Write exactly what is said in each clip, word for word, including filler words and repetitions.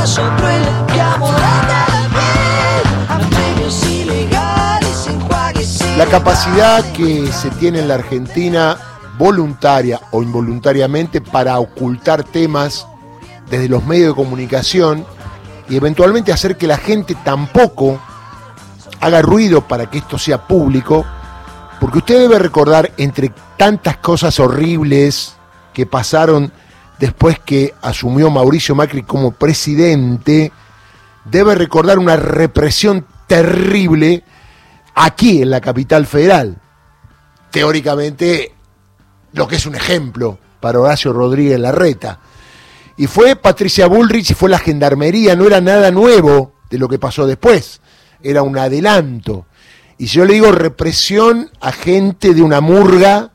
paso cruel que amorata la piel a premios ilegales, enjuagues y La capacidad que se tiene en la Argentina, voluntaria o involuntariamente, para ocultar temas desde los medios de comunicación y eventualmente hacer que la gente tampoco haga ruido para que esto sea público, porque usted debe recordar, entre tantas cosas horribles que pasaron después que asumió Mauricio Macri como presidente, debe recordar una represión terrible aquí en la capital federal. Teóricamente, lo que es un ejemplo para Horacio Rodríguez Larreta. Y fue Patricia Bullrich y fue la gendarmería, no era nada nuevo de lo que pasó después, era un adelanto. Y si yo le digo represión a gente de una murga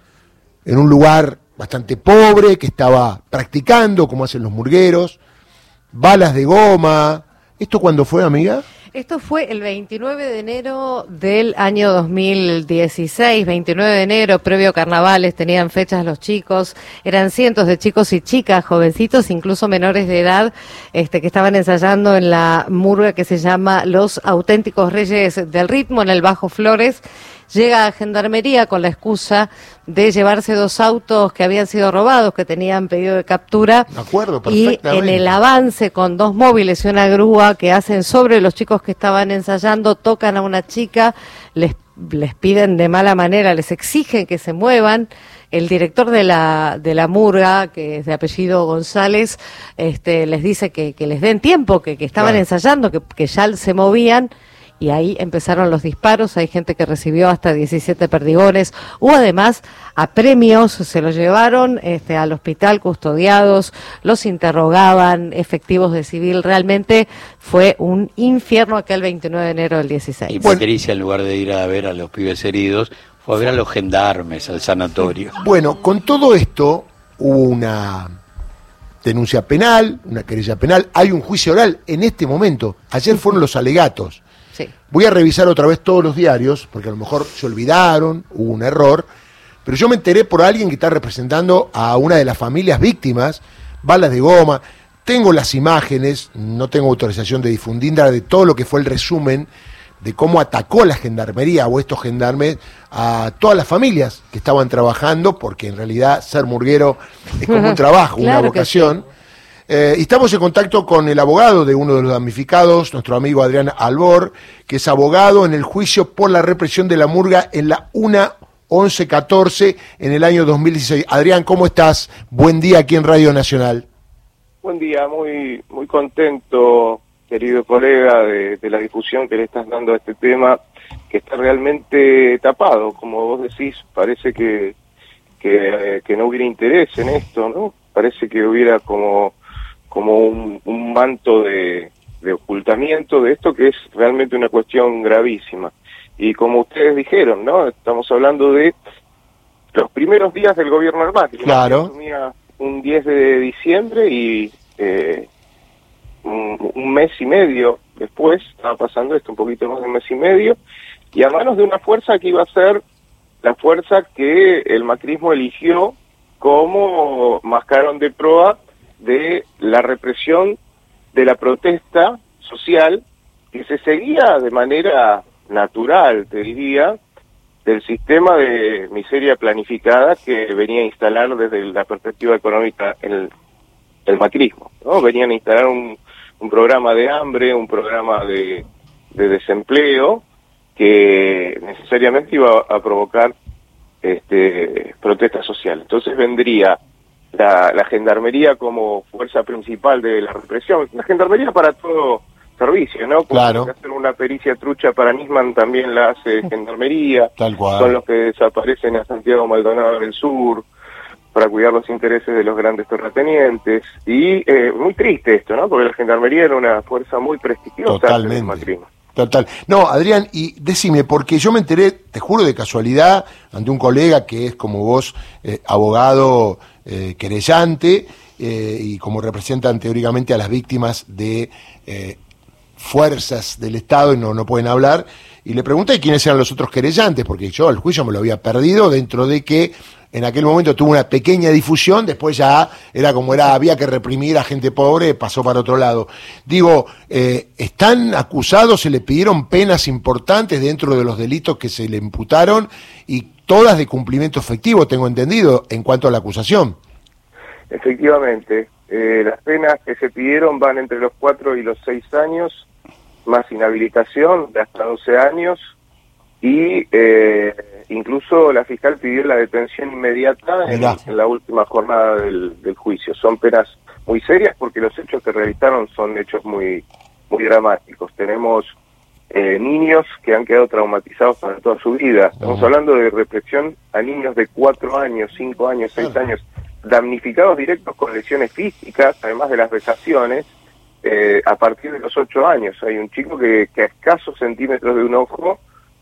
en un lugar bastante pobre, que estaba practicando, como hacen los murgueros, balas de goma. ¿Esto cuándo fue, amiga? Esto fue el veintinueve de enero del año dos mil dieciséis, veintinueve de enero, previo a carnavales, tenían fechas los chicos, eran cientos de chicos y chicas, jovencitos, incluso menores de edad, este, que estaban ensayando en la murga que se llama Los Auténticos Reyes del Ritmo, en el Bajo Flores. Llega a Gendarmería con la excusa de llevarse dos autos que habían sido robados, que tenían pedido de captura. Me acuerdo y perfectamente. en el avance, con dos móviles y una grúa que hacen sobre los chicos que estaban ensayando, tocan a una chica, les, les piden de mala manera, les exigen que se muevan. El director de la de la murga, que es de apellido González, este, les dice que, que les den tiempo, que, que estaban Claro. ensayando, que, que ya se movían. Y ahí empezaron los disparos, hay gente que recibió hasta diecisiete perdigones, hubo además a premios, se los llevaron este, al hospital custodiados, los interrogaban, efectivos de civil, realmente fue un infierno aquel veintinueve de enero del dieciséis. Y Patricia, en lugar de ir a ver a los pibes heridos, fue a ver a los gendarmes, al sanatorio. Bueno, con todo esto hubo una denuncia penal, una querella penal, hay un juicio oral en este momento, ayer fueron los alegatos. Sí. Voy a revisar otra vez todos los diarios, porque a lo mejor se olvidaron, hubo un error, pero yo me enteré por alguien que está representando a una de las familias víctimas, balas de goma, tengo las imágenes, no tengo autorización de difundirla, de todo lo que fue el resumen de cómo atacó la gendarmería o estos gendarmes a todas las familias que estaban trabajando, porque en realidad ser murguero es como un trabajo, Claro una que vocación. sí. Eh, y estamos en contacto con el abogado de uno de los damnificados, nuestro amigo Adrián Albor, que es abogado en el juicio por la represión de la murga en la una once catorce en el año dos mil dieciséis. Adrián, ¿cómo estás? Buen día aquí en Radio Nacional. Buen día, muy muy contento, querido colega, de, de la difusión que le estás dando a este tema, que está realmente tapado, como vos decís. Parece que, que, que no hubiera interés en esto, ¿no? Parece que hubiera como... como un, un manto de, de ocultamiento de esto, que es realmente una cuestión gravísima. Y como ustedes dijeron, ¿no? Estamos hablando de los primeros días del gobierno del Macri. Claro. Asumía un diez de diciembre y eh, un, un mes y medio después estaba pasando esto, un poquito más de un mes y medio, y a manos de una fuerza que iba a ser la fuerza que el macrismo eligió como mascarón de proa de la represión de la protesta social que se seguía de manera natural, te diría, del sistema de miseria planificada que venía a instalar desde la perspectiva económica el, el macrismo, ¿no? Venían a instalar un, un programa de hambre, un programa de, de desempleo que necesariamente iba a provocar este, protesta social. Entonces vendría La, la gendarmería como fuerza principal de la represión. La gendarmería para todo servicio, ¿no? Como Claro. que hacer una pericia trucha para Nisman también la hace gendarmería. Tal cual. Son los que desaparecen a Santiago Maldonado del Sur para cuidar los intereses de los grandes terratenientes. Y eh, muy triste esto, ¿no? Porque la gendarmería era una fuerza muy prestigiosa. Totalmente. del macrismo. Total. No, Adrián, y decime, porque yo me enteré, te juro de casualidad, ante un colega que es como vos, eh, abogado eh, querellante, eh, y como representan teóricamente a las víctimas de eh, fuerzas del Estado y no, no pueden hablar, y le pregunté quiénes eran los otros querellantes, porque yo el juicio me lo había perdido dentro de que en aquel momento tuvo una pequeña difusión, después ya era como era, había que reprimir a gente pobre, pasó para otro lado. Digo, eh, ¿están acusados, se le pidieron penas importantes dentro de los delitos que se le imputaron y todas de cumplimiento efectivo, tengo entendido, en cuanto a la acusación? Efectivamente, eh, las penas que se pidieron van entre los cuatro y los seis años, más inhabilitación de hasta doce años, y eh, incluso la fiscal pidió la detención inmediata en, en la última jornada del, del juicio. Son penas muy serias porque los hechos que realizaron son hechos muy, muy dramáticos. Tenemos eh, niños que han quedado traumatizados para toda su vida. Estamos uh-huh. hablando de represión a niños de cuatro años, cinco años, seis uh-huh. años, damnificados directos con lesiones físicas, además de las vejaciones, eh, a partir de los ocho años. Hay un chico que, que a escasos centímetros de un ojo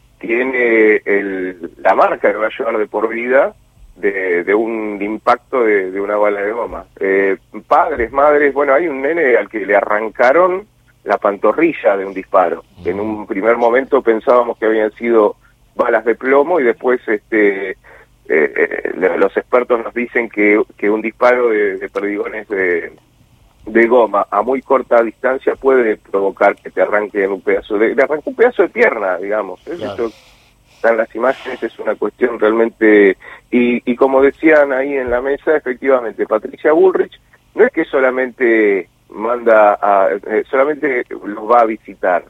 tiene el, la marca que va a llevar de por vida de, de un impacto de, de una bala de goma. Eh, padres, madres, bueno, hay un nene al que le arrancaron la pantorrilla de un disparo. En un primer momento pensábamos que habían sido balas de plomo y después este eh, eh, los expertos nos dicen que, que un disparo de, de perdigones de, de goma a muy corta distancia puede provocar que te arranquen un pedazo de, le arranque un pedazo de pierna, digamos. Claro. Eso están las imágenes, es una cuestión realmente, y, y como decían ahí en la mesa, efectivamente, Patricia Bullrich no es que solamente manda a, eh, solamente los va a visitar.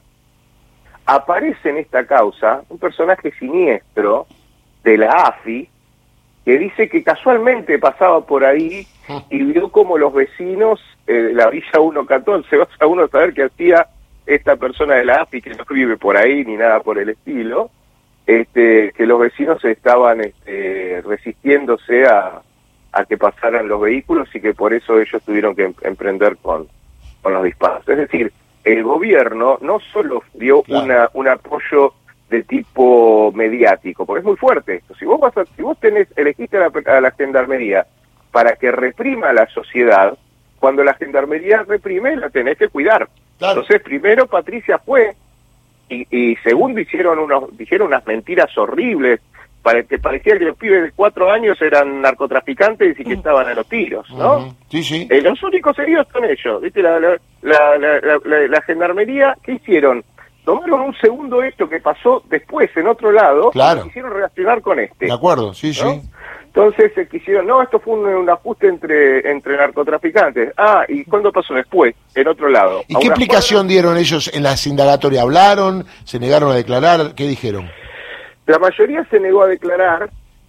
Aparece en esta causa un personaje siniestro de la A F I que dice que casualmente pasaba por ahí y vio como los vecinos eh, de la Villa uno catorce, vas a uno saber qué hacía esta persona de la A F I, que no vive por ahí ni nada por el estilo, este, que los vecinos estaban este, resistiéndose a, a que pasaran los vehículos y que por eso ellos tuvieron que em- emprender con, con los disparos. Es decir, el gobierno no solo dio claro. una, un apoyo de tipo mediático, porque es muy fuerte esto. Si vos vas a, si vos tenés, elegiste a la, a la gendarmería para que reprima a la sociedad, cuando la gendarmería reprime, la tenés que cuidar. Claro. Entonces, primero Patricia fue, y, y segundo hicieron unos, dijeron unas mentiras horribles, para que parecía que los pibes de cuatro años eran narcotraficantes y que estaban a los tiros, ¿no? Uh-huh. Sí, sí. Eh, los únicos heridos son ellos, ¿viste? La, la, la, la, la, la, la gendarmería, ¿qué hicieron? Tomaron un segundo hecho que pasó después en otro lado claro. y quisieron relacionar con este. De acuerdo, sí, ¿no? sí. Entonces se eh, quisieron, no, esto fue un, un ajuste entre entre narcotraficantes. Ah, ¿y cuándo pasó después? En otro lado. ¿Y qué explicación cuadras? dieron ellos en las indagatorias? ¿Hablaron? ¿Se negaron a declarar? ¿Qué dijeron? La mayoría se negó a declarar.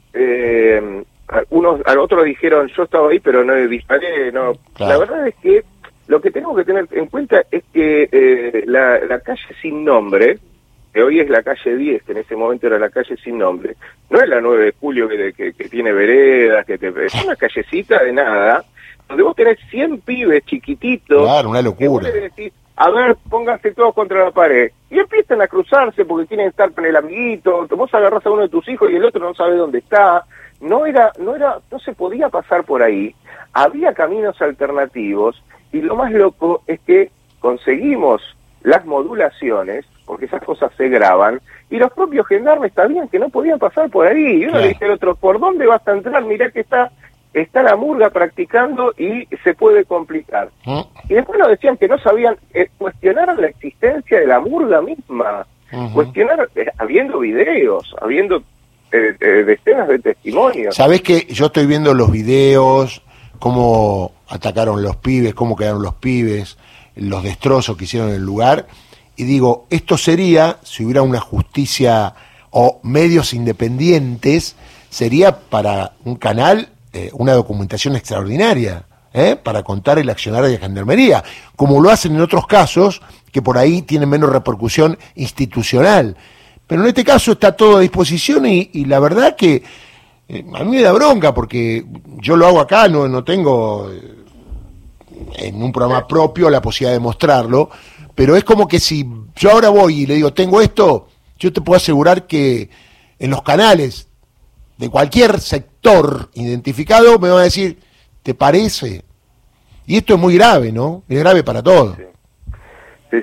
Eh, unos, a otros dijeron, yo estaba ahí, pero no disparé. No. Claro. La verdad es que lo que tenemos que tener en cuenta es que eh, la, la calle sin nombre, que hoy es la calle diez, que en ese momento era la calle sin nombre, no es la nueve de julio que, que, que tiene veredas, que te, es una callecita de nada, donde vos tenés cien pibes chiquititos. Claro, una locura. Que vos decís, a ver, pónganse todos contra la pared. Y empiezan a cruzarse porque quieren estar con el amiguito, vos agarrás a uno de tus hijos y el otro no sabe dónde está. No era, no era, no se podía pasar por ahí. Había caminos alternativos. Y lo más loco es que conseguimos las modulaciones, porque esas cosas se graban, y los propios gendarmes sabían que no podían pasar por ahí. Y uno claro. le dice al otro, ¿por dónde vas a entrar? Mirá que está está la murga practicando y se puede complicar. ¿Mm? Y después nos decían que no sabían, eh, cuestionaron la existencia de la murga misma, uh-huh. cuestionaron, eh, habiendo videos, habiendo eh, eh, decenas de testimonios. ¿Sabés que yo estoy viendo los videos, cómo atacaron los pibes, cómo quedaron los pibes, los destrozos que hicieron en el lugar, y digo, esto sería, si hubiera una justicia o medios independientes, sería para un canal eh, una documentación extraordinaria, ¿eh? para contar el accionar de gendarmería, como lo hacen en otros casos, que por ahí tienen menos repercusión institucional. Pero en este caso está todo a disposición y, y la verdad que eh, a mí me da bronca, porque yo lo hago acá, no, no tengo eh, en un programa propio la posibilidad de mostrarlo, pero es como que si yo ahora voy y le digo, tengo esto, yo te puedo asegurar que en los canales de cualquier sector identificado me van a decir, ¿te parece? Y esto es muy grave, ¿no? Es grave para todos. Sí, sí. sí.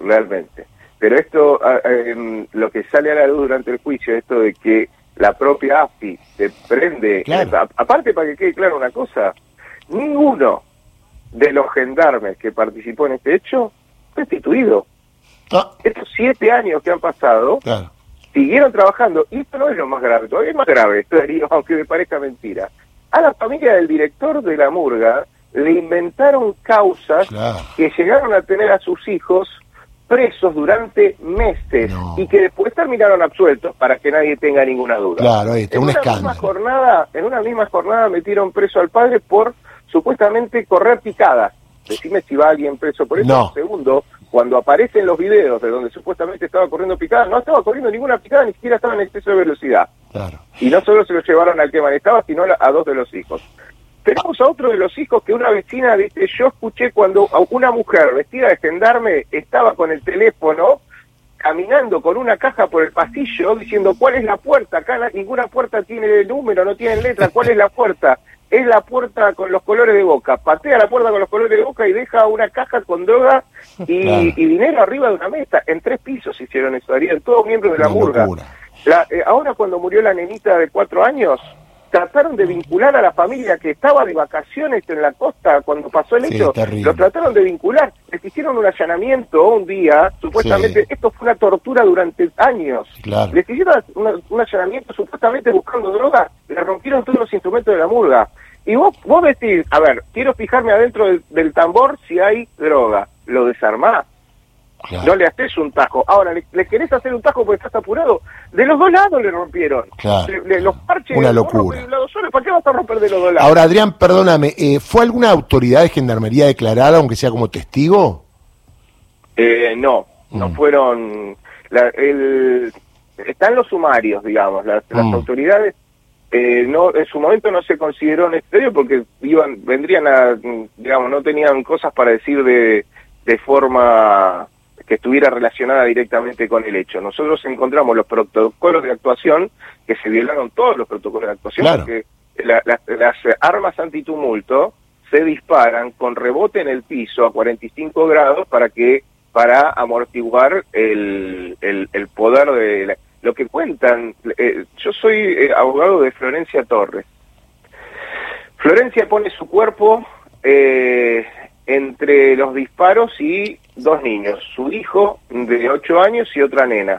realmente. Pero esto, eh, lo que sale a la luz durante el juicio, esto de que la propia A F I se prende, claro. a, aparte para que quede claro una cosa, ninguno de los gendarmes que participó en este hecho fue destituido. Ah. Estos siete años que han pasado, Claro. siguieron trabajando, y esto no es lo más grave, todavía es más grave, esto diría, aunque me parezca mentira. A la familia del director de la murga le inventaron causas Claro. que llegaron a tener a sus hijos presos durante meses No. y que después terminaron absueltos, para que nadie tenga ninguna duda. Claro, ahí está, en un una misma escándalo. jornada, en una misma jornada metieron preso al padre por supuestamente correr picadas. Decime si va alguien preso por eso. No. Segundo, cuando aparecen los videos de donde supuestamente estaba corriendo picada, no estaba corriendo ninguna picada, ni siquiera estaba en exceso de velocidad. Claro. Y no solo se lo llevaron al que manejaba, sino a dos de los hijos. Tenemos a otro de los hijos que una vecina dice, yo escuché cuando una mujer vestida de gendarme estaba con el teléfono caminando con una caja por el pasillo diciendo, ¿cuál es la puerta? Acá la, ninguna puerta tiene número, no tiene letra, ¿cuál es la puerta? Es la puerta con los colores de Boca. Patea la puerta con los colores de Boca y deja una caja con droga y, Claro. y dinero arriba de una mesa. En tres pisos hicieron eso, harían todos miembros de la Una murga. locura. La, eh, ahora cuando murió la nenita de cuatro años, trataron de vincular a la familia que estaba de vacaciones en la costa cuando pasó el Sí, hecho, terrible. lo trataron de vincular, les hicieron un allanamiento un día, supuestamente, Sí. esto fue una tortura durante años, Claro. les hicieron una- un allanamiento supuestamente buscando droga, le rompieron todos los instrumentos de la murga, y vos, vos decís, a ver, quiero fijarme adentro del, del tambor si hay droga, lo desarmás. Claro. No le haces un tajo. Ahora, ¿le, le querés hacer un tajo porque estás apurado? De los dos lados le rompieron. Claro. Le- le- los parches... Una vos locura. rompés de un lado solo, ¿para qué vas a romper de los dos lados? Ahora, Adrián, perdóname, eh, ¿fue alguna autoridad de gendarmería declarada, aunque sea como testigo? Eh, no, no Mm. fueron... La, el, están los sumarios, digamos. Las, las Mm. autoridades, eh, no en su momento no se consideró necesario porque iban vendrían a, digamos, no tenían cosas para decir de, de forma... que estuviera relacionada directamente con el hecho. Nosotros encontramos los protocolos de actuación, que se violaron todos los protocolos de actuación, Claro. porque la- la- las armas antitumulto se disparan con rebote en el piso a cuarenta y cinco grados para que para amortiguar el, el, el poder de... La, lo que cuentan, eh, yo soy eh, abogado de Florencia Torres. Florencia pone su cuerpo... Eh, entre los disparos y dos niños, su hijo de ocho años y otra nena.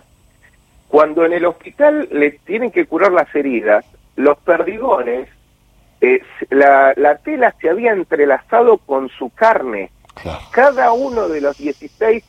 Cuando en el hospital le tienen que curar las heridas, los perdigones, eh, la, la tela se había entrelazado con su carne. Claro. Cada uno de los dieciséis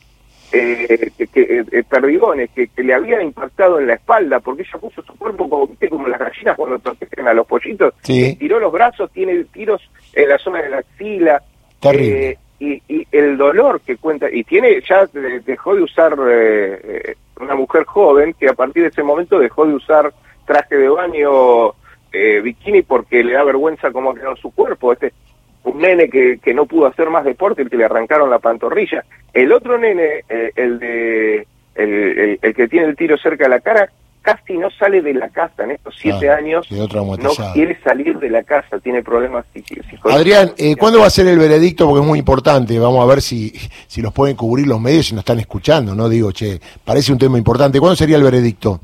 eh, que, que, eh, perdigones que, que le habían impactado en la espalda, porque ella puso su cuerpo como, ¿viste? Como las gallinas cuando protegen a los pollitos, Sí. tiró los brazos, tiene tiros en la zona de la axila. Terrible. Eh, y, y el dolor que cuenta, y tiene, ya de- dejó de usar, eh, eh, una mujer joven que a partir de ese momento dejó de usar traje de baño, eh, bikini, porque le da vergüenza cómo ha quedado su cuerpo. Este un nene que, que no pudo hacer más deporte, el que le arrancaron la pantorrilla. El otro nene, eh, el de el, el, el que tiene el tiro cerca de la cara, casi no sale de la casa en estos siete Claro, años, quedó no traumatizado. quiere salir de la casa, tiene problemas psiqui- psicológicos. Adrián, eh, ¿cuándo va a ser el veredicto? Porque es muy importante. Vamos a ver si, si los pueden cubrir los medios, si nos están escuchando, ¿no? Digo, che, parece un tema importante. ¿Cuándo sería el veredicto?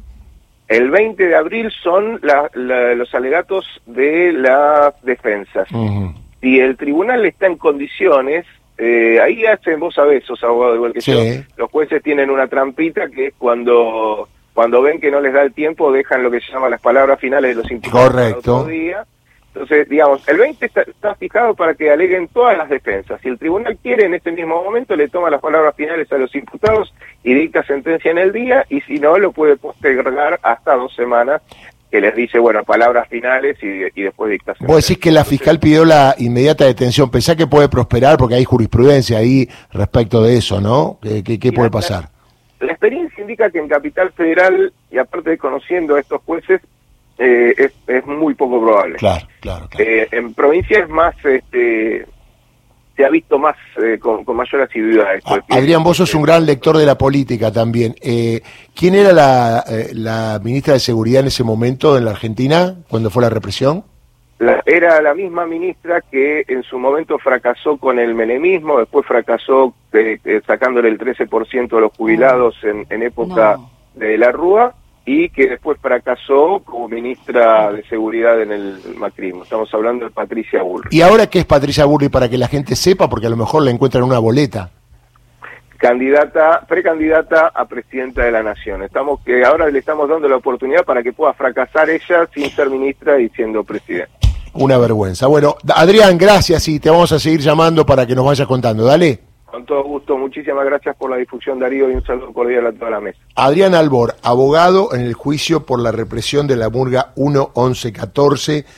El veinte de abril son la- la- los alegatos de las defensas. Ujú. Si el tribunal está en condiciones, eh, ahí hacen, vos sabés, sos abogado igual que Sí. yo, los jueces tienen una trampita que es cuando cuando ven que no les da el tiempo, dejan lo que se llama las palabras finales de los imputados para Correcto. otro día. Entonces, digamos, el veinte está, está fijado para que aleguen todas las defensas. Si el tribunal quiere, en este mismo momento le toma las palabras finales a los imputados y dicta sentencia en el día, y si no, lo puede postergar hasta dos semanas, que les dice, bueno, palabras finales y, y después dicta sentencia. Vos decís que la fiscal pidió la inmediata detención. Pensá que puede prosperar porque hay jurisprudencia ahí respecto de eso, ¿no? ¿Qué, qué, qué Y puede la- pasar? La experiencia indica que en Capital Federal, y aparte de conociendo a estos jueces, eh, es, es muy poco probable. Claro, claro, claro. Eh, en provincia es más, este, se ha visto más, eh, con, con mayor asiduidad esto. A- Adrián, vos sos un gran lector de la política también. Eh, ¿Quién era la, eh, la ministra de Seguridad en ese momento en la Argentina, cuando fue la represión? la, era la misma ministra que en su momento fracasó con el menemismo, después fracasó eh, eh, sacándole el trece por ciento a los jubilados en, en época No. de la Rúa, y que después fracasó como ministra de Seguridad en el macrismo. Estamos hablando de Patricia Bullrich. ¿Y ahora qué es Patricia Bullrich para que la gente sepa? Porque a lo mejor le encuentran una boleta. Candidata, precandidata a presidenta de la Nación. Estamos que ahora le estamos dando la oportunidad para que pueda fracasar ella sin ser ministra y siendo presidenta. Una vergüenza. Bueno, Adrián, gracias y te vamos a seguir llamando para que nos vayas contando. Dale. Con todo gusto, muchísimas gracias por la difusión, Darío, y un saludo cordial a toda la mesa. Adrián Albor, abogado en el juicio por la represión de la murga uno once catorce.